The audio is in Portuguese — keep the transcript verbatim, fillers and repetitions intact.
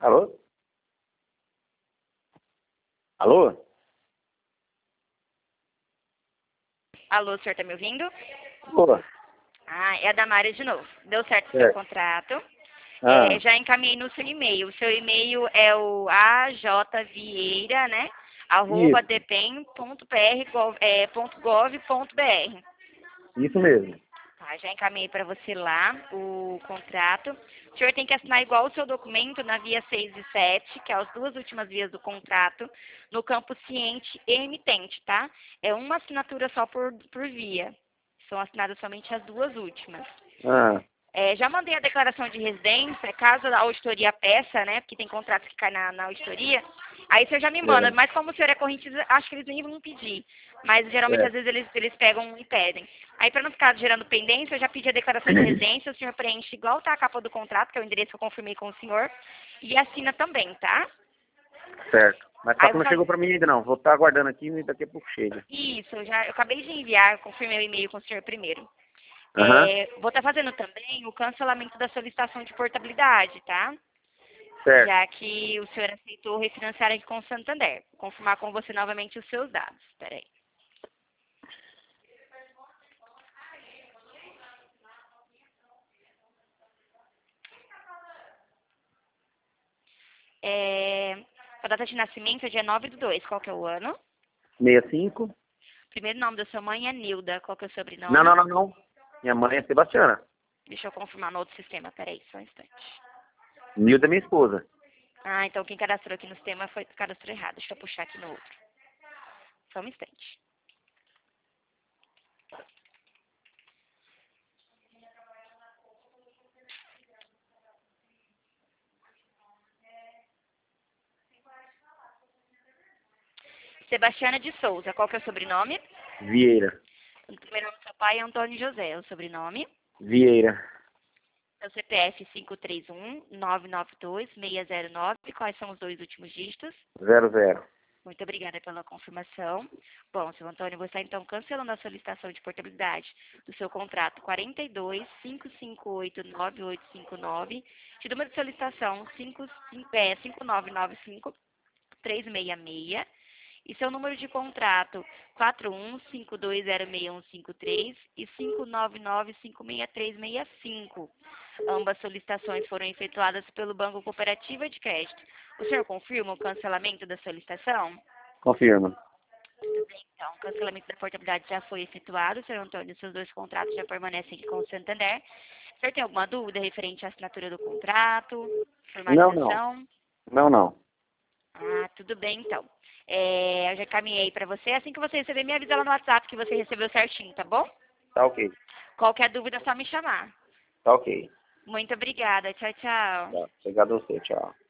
Alô? Alô? Alô, o senhor tá me ouvindo? Boa. Ah, é a Damares de novo. Deu certo o seu Certo. contrato. Ah, É, já encaminhei no seu e-mail. O seu e-mail é o ajvieira, né? arroba isso. depem ponto p r ponto gov ponto b r. Isso mesmo. Tá, já encaminhei para você lá o contrato. O senhor tem que assinar igual o seu documento na via seis e sete, que é as duas últimas vias do contrato, no campo ciente e emitente, tá? É uma assinatura só por, por via. São assinadas somente as duas últimas. Ah, É, já mandei a declaração de residência, caso a auditoria peça, né? Porque tem contratos que caem na, na auditoria. Aí o senhor já me manda, é, mas como o senhor é correntista, acho que eles nem vão pedir. Mas geralmente é. às vezes eles, eles pegam e pedem. Aí para não ficar gerando pendência, eu já pedi a declaração de residência, o senhor preenche igual tá a capa do contrato, que é o endereço que eu confirmei com o senhor, e assina também, tá? Certo. Mas Aí só eu que vou não fazer. chegou pra mim ainda não. Vou estar aguardando aqui e daqui a pouco chega. Isso, eu já eu acabei de enviar, eu confirmei o e-mail com o senhor primeiro. Aham. É, vou estar fazendo também o cancelamento da solicitação de portabilidade, tá? Certo. Já que o senhor aceitou refinanciar aqui com o Santander. Vou confirmar com você novamente os seus dados. Espera aí. É, a data de nascimento é dia nove do dois. Qual que é o ano? sessenta e cinco. Primeiro nome da sua mãe é Nilda. Qual que é o Não, sobrenome? não, não, não. Minha mãe é Sebastiana. Deixa eu confirmar no outro sistema. Peraí, só um instante. Nilda é minha esposa. Ah, então quem cadastrou aqui no sistema foi cadastrou errado. Deixa eu puxar aqui no outro. Só um instante. Sebastiana de Souza. Qual que é o sobrenome? Vieira. O primeiro nome do seu pai é Antônio José. O sobrenome? Vieira. Seu C P F cinco três um, nove nove dois, seis zero nove. Quais são os dois últimos dígitos? Zero, zero. Muito obrigada pela confirmação. Bom, seu Antônio, vou estar então cancelando a solicitação de portabilidade do seu contrato quarenta e dois, cinco cinco oito, nove oito cinco nove, de número de solicitação cinco nove nove cinco, três seis seis, e seu número de contrato quatro um cinco dois zero seis um cinco três e cinco nove nove cinco seis três seis cinco. Ambas solicitações foram efetuadas pelo Banco Cooperativa de Crédito. O senhor confirma o cancelamento da solicitação? Confirma. Tudo bem, então. O cancelamento da portabilidade já foi efetuado. Senhor Antônio, seus dois contratos já permanecem aqui com o Santander. O senhor tem alguma dúvida referente à assinatura do contrato? Não, não. Formalização? Não, não. Ah, tudo bem, então. É, eu já caminhei para você. Assim que você receber, me avisa lá no WhatsApp que você recebeu certinho, tá bom? Tá ok. Qualquer dúvida é só me chamar. Tá ok. Muito obrigada. Tchau, tchau. Tá. Obrigado a você. Tchau.